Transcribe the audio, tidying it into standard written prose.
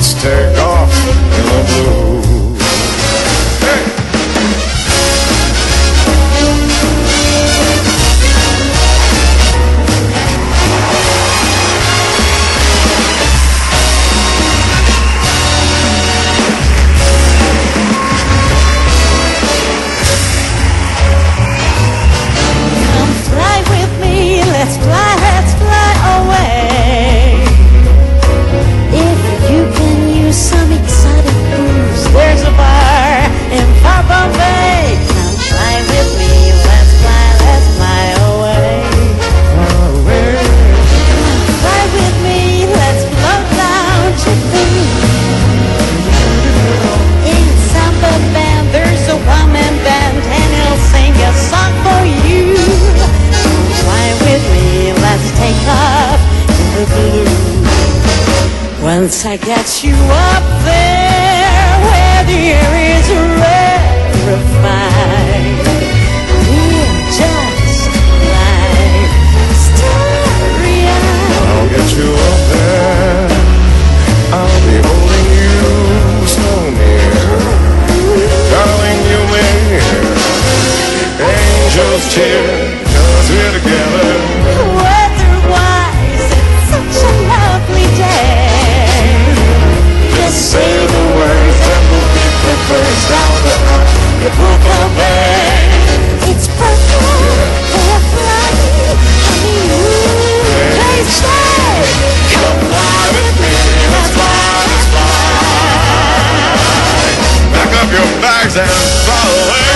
let's take off in the blue. Hey! Come fly with me, let's fly away. If you can use some exotic booze, there's a bar in far Bombay. Come fly with me, let's fly away. Come fly with me, let's float down to Peru. In samba band, there's a one-man band, and he'll sing a song for you. Come fly with me, let's take off in the blue. Once I get you up there, where the air is rarefied, we'll just like starry-eyed. I'll get you up there, I'll be holding you so near. Darling, you'll hear angels cheer, 'cause we're together. Weather-wise, it's such a lovely day. Just say the words and we'll get the birds down the Acapulco Bay. It's perfect for a flight, honeymoon, they say. Come fly with me, let's fly. Pack up your bags and fly away.